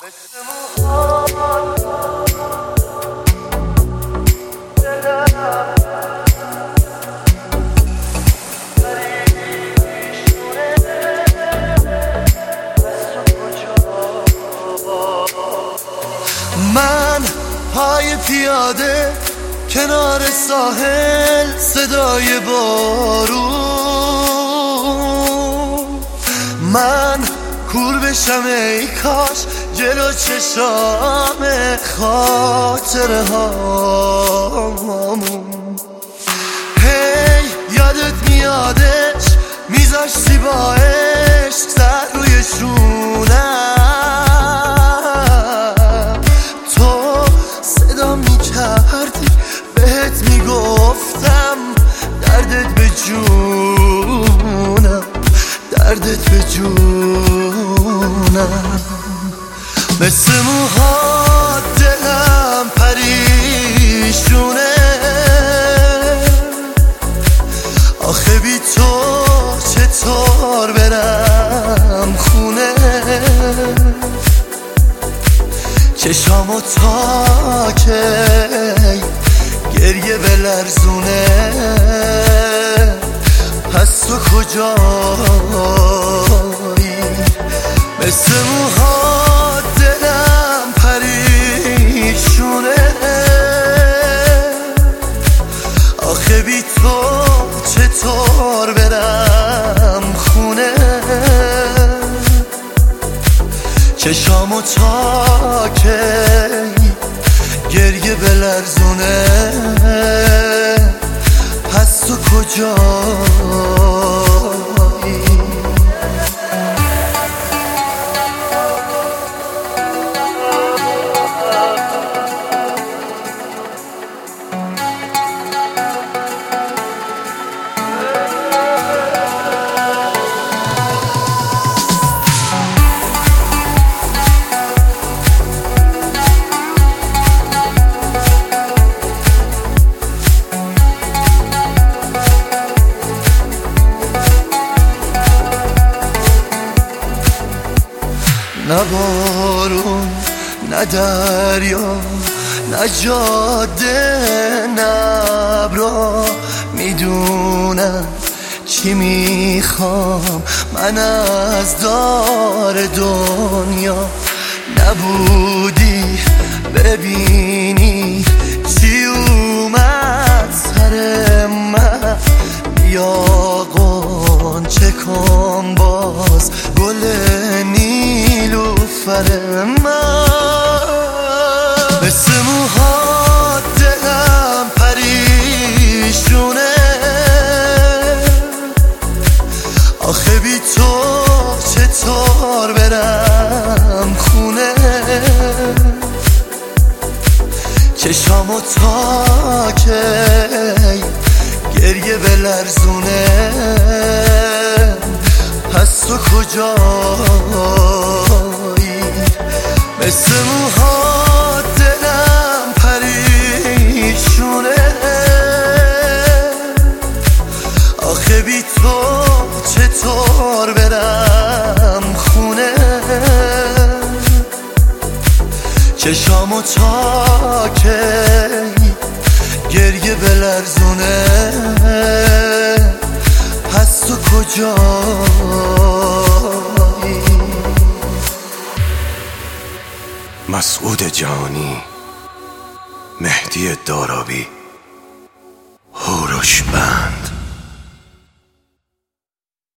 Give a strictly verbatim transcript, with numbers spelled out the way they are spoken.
من پای پیاده کنار ساحل، صدای بارون، من کور بشم ای کاش جلو چشام خاطره هامون. هی یادت میادش میذاش زیبا عشق سر روی شونم، تو صدا میکردی بهت میگفتم دردت به جونم، دردت به جونم. مثل موها دلم پریشونه، آخه بی تو چطور برم خونه. چشامو تا که گریه بلرزونه، پس تو کجایی؟ مثل موها دلم پریشونه، آخه بی تو چطور برم خونه. چشامو تا که گریه بلرزونه، پس تو کجایی؟ نه بارون، نه دریا، نه جاده، نه ابرا میدونم چی میخوام من از دار دنیا. نبودی ببینی چی اومد سر من، یا غنچه کن باز گل نیلوفر من. مثل موها دلم پریشونه، آخه بی تو چطور برم خونه. چشامو تا که گریه بلرزونه، پس تو کجایی؟ مثل موها دلم پریشونه، آخه بی تو چطور برم خونه. چشامو تا که گریه بلرزونه، پس تو کجایی؟ مسعود جانی، مهدی دارابی، هوروش بند.